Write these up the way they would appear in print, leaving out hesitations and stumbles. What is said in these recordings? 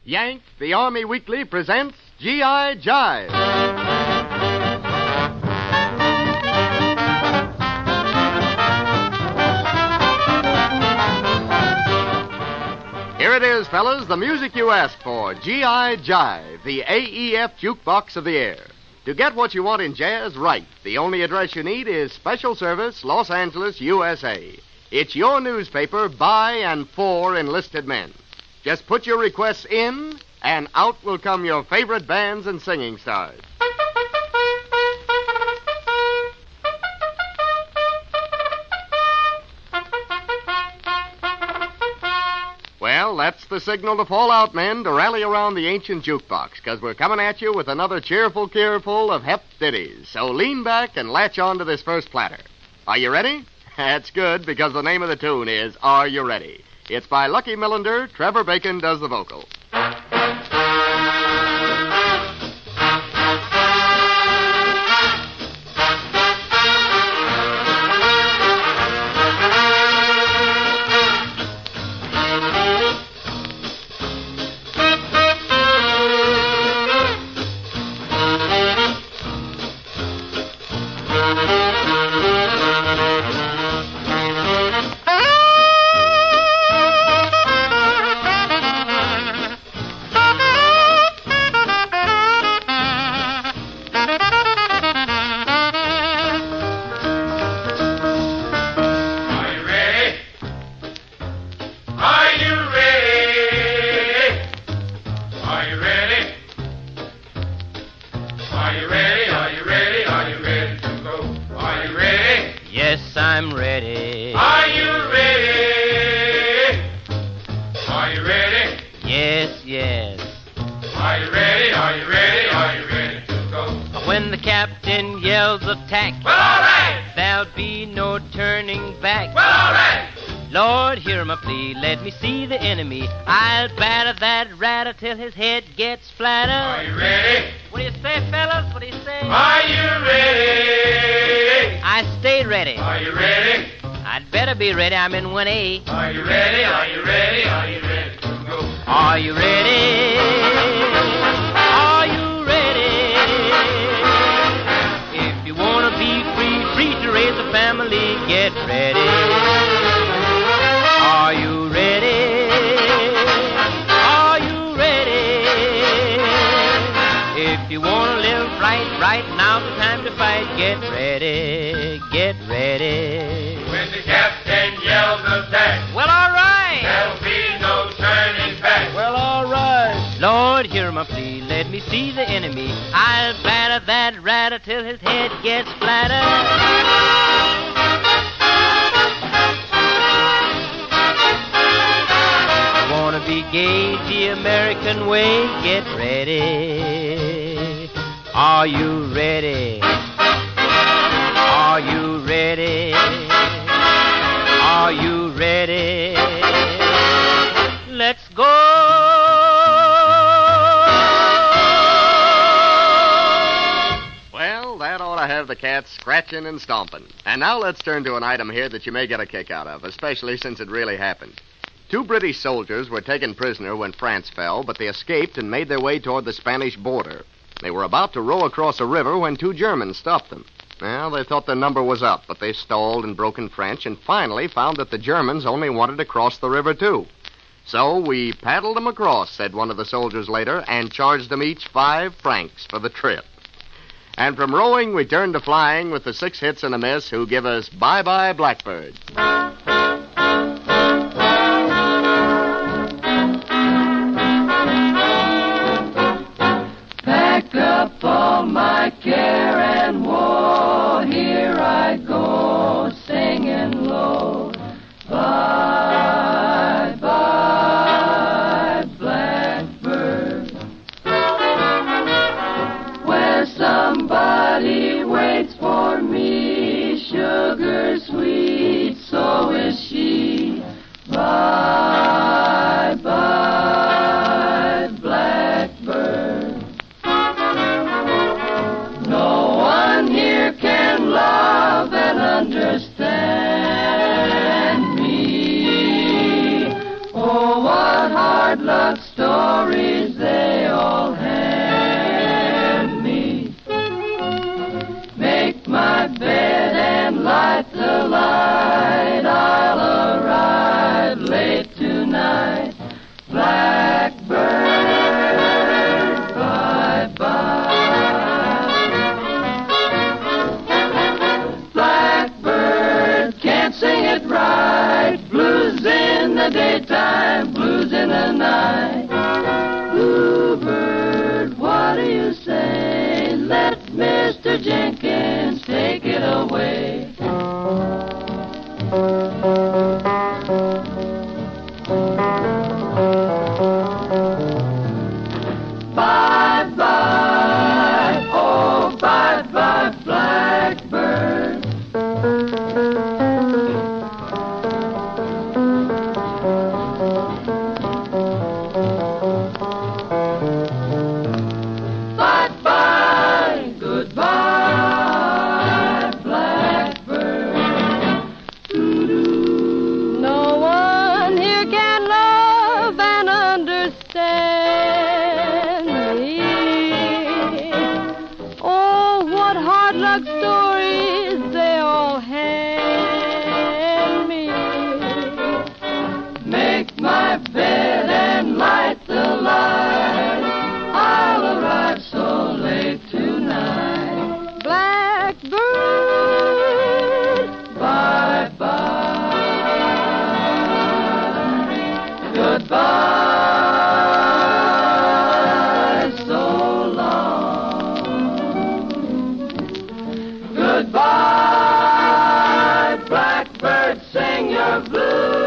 Yank, the Army Weekly, presents G.I. Jive. Here it is, fellas, the music you asked for, G.I. Jive, the AEF jukebox of the air. To get what you want in jazz right, the only address you need is Special Service, Los Angeles, USA. It's your newspaper by and for enlisted men. Just put your requests in, and out will come your favorite bands and singing stars. Well, that's the signal to fall out, men, to rally around the ancient jukebox, because we're coming at you with another cheerful careful of hep ditties. So lean back and latch on to this first platter. Are you ready? That's good, because the name of the tune is Are You Ready? It's by Lucky Millender. Trevor Bacon does the vocal. I'm ready. Are you ready? Are you ready? Yes, yes. Are you ready? Are you ready? Are you ready to go? When the captain yells attack, Well, all right. there'll be no turning back. Well, all right. Lord, hear my plea, let me see the enemy. I'll batter that ratter till his head gets flatter. Are you ready? What do you say, fellas? What do you say? Are you ready? I stay ready. Are you ready? I'd better be ready. I'm in 1A. Are you ready? Are you ready? Are you ready to go? Are you ready? Are you ready? If you want to be free, free to raise a family, get ready. Are you ready? Are you ready? If you want to live right now's the time to fight. Get ready, get ready. When the captain yells attack, Well, all right. there'll be no turning back. Well, all right. Lord, hear my plea. Let me see the enemy. I'll batter that ratter till his head gets flatter. Wanna be gay the American way? Get ready. Are you ready? Are you ready? Are you ready? Let's go. Well, that ought to have the cats scratching and stomping. And now let's turn to an item here that you may get a kick out of, especially since it really happened. 2 British soldiers were taken prisoner when France fell, but they escaped and made their way toward the Spanish border. They were about to row across a river when 2 Germans stopped them. Well, they thought their number was up, but they stalled in broken French and finally found that the Germans only wanted to cross the river, too. So we paddled them across, said one of the soldiers later, and charged them each 5 francs for the trip. And from rowing, we turned to flying with the 6 hits and a miss who give us Bye-Bye Blackbird. Pack up all my care and woe. Here I go, singing low. Bye, bye, blackbird. Where somebody waits for me, sugar sweet, so is she. Bye, bye, blackbird. No one here can love and understand me. Oh, what hard luck stories light, I'll arrive late tonight. Blackbird, bye-bye. Blackbird can't sing it right. Blues in the daytime, blues in the night. Bluebird, what do you say? Let Mr. Jenkins take it away. Bye-bye, oh, bye-bye, blackbird. Bye-bye, goodbye, blackbird. No one here can love and understand me. Oh, what hard luck stories they all hand me. Make my bed and light the light. I'll arrive so late tonight. Blackbird, Bye-bye. Goodbye, so long. Goodbye, blackbird, sing your blues.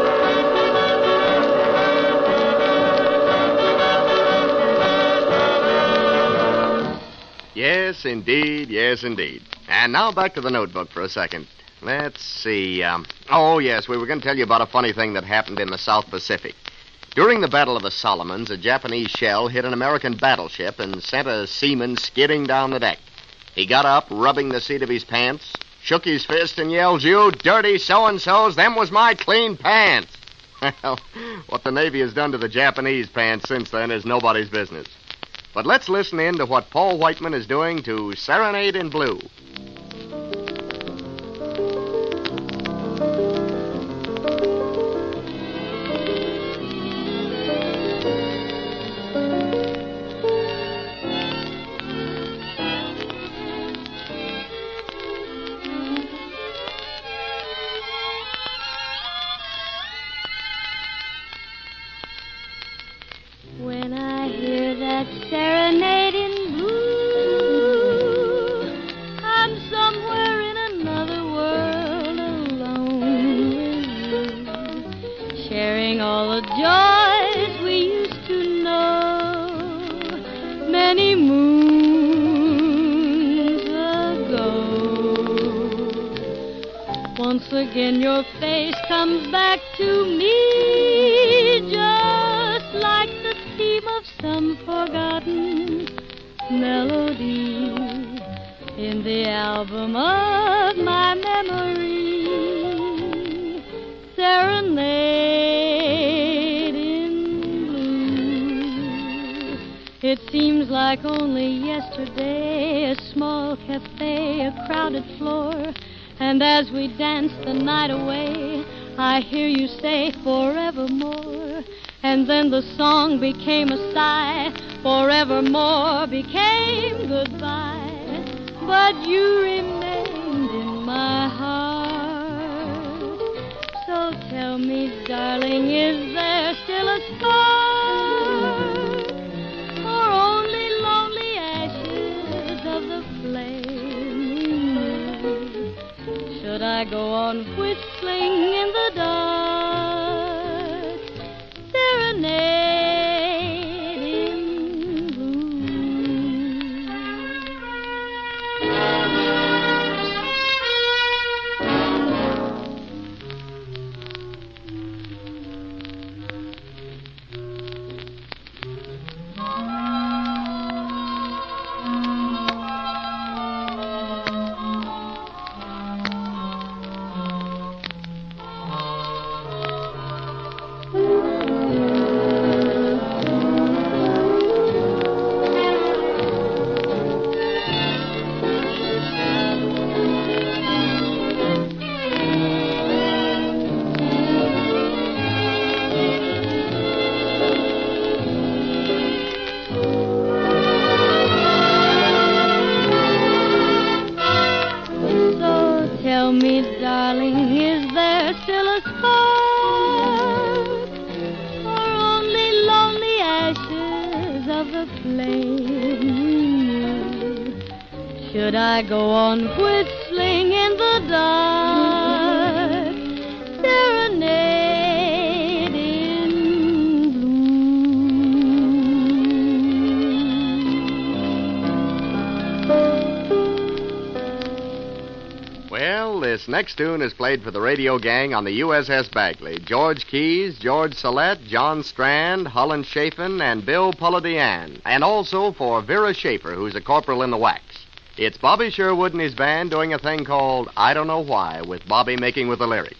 Yes, indeed. Yes, indeed. And now back to the notebook for a second. Let's see. Oh, yes, we were going to tell you about a funny thing that happened in the South Pacific. During the Battle of the Solomons, a Japanese shell hit an American battleship and sent a seaman skidding down the deck. He got up, rubbing the seat of his pants, shook his fist, and yelled, "You dirty so-and-sos, them was my clean pants." Well, what the Navy has done to the Japanese pants since then is nobody's business. But let's listen in to what Paul Whiteman is doing to Serenade in Blue. when I hear that serenade in blue, I'm somewhere in another world alone with you, sharing all the joys we used to know many moons ago. Once again your face comes back to me, just like the theme of some forgotten melody in the album of my memory. Serenade in blue. It seems like only yesterday, a small cafe, a crowded floor, and as we dance the night away, I hear you say forevermore. And then the song became a sigh, forevermore became goodbye. But you remained in my heart. So tell me, darling, is there still a spark? Or only lonely ashes of the flame we knew? Should I go on whistling in the dark? Serenade in blue. could I go on whistling in the dark, serenade in blue? Well, this next tune is played for the radio gang on the USS Bagley. George Keyes, George Salette, John Strand, Holland Chafin, and Bill Pulladian. And also for Vera Schaefer, who's a corporal in the wax. It's Bobby Sherwood and his band doing a thing called I Don't Know Why, with Bobby making with the lyrics.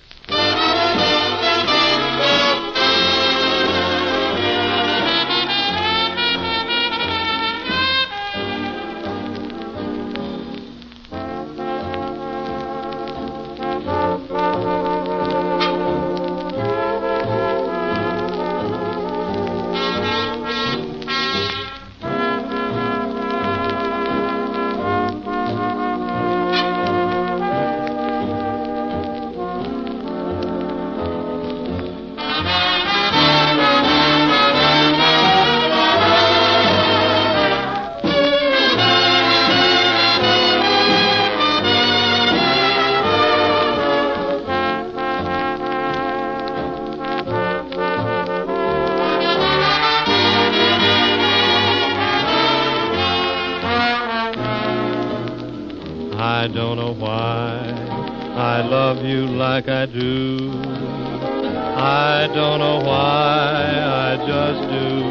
I don't know why I love you like I do. I don't know why I just do.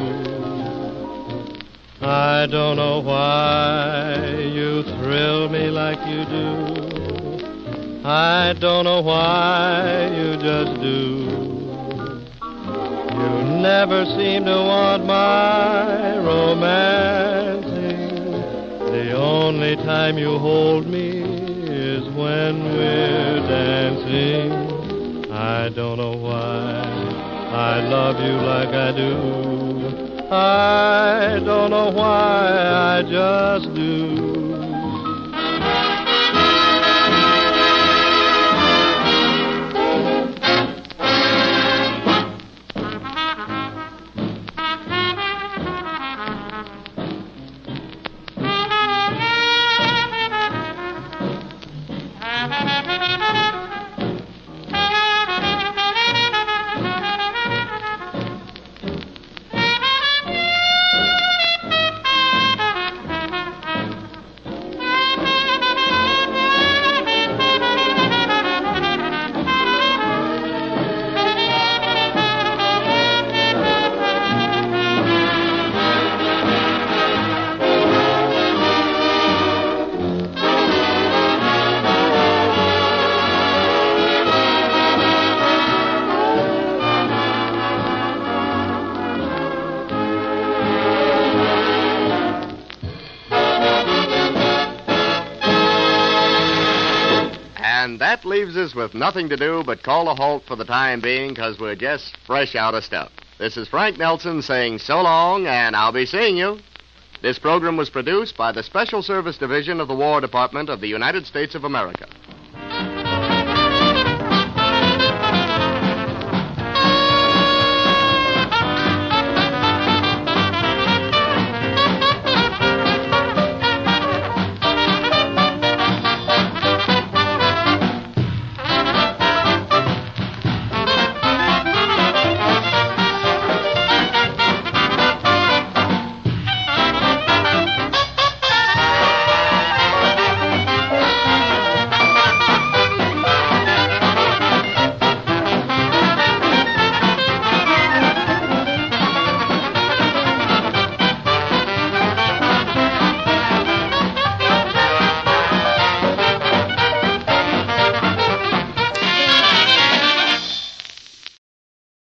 I don't know why you thrill me like you do. I don't know why you just do. You never seem to want my romancing. The only time you hold me is when we're dancing. I don't know why I love you like I do. I don't know why I just do. And that leaves us with nothing to do but call a halt for the time being, because we're just fresh out of stuff. This is Frank Nelson saying so long, and I'll be seeing you. This program was produced by the Special Service Division of the War Department of the United States of America.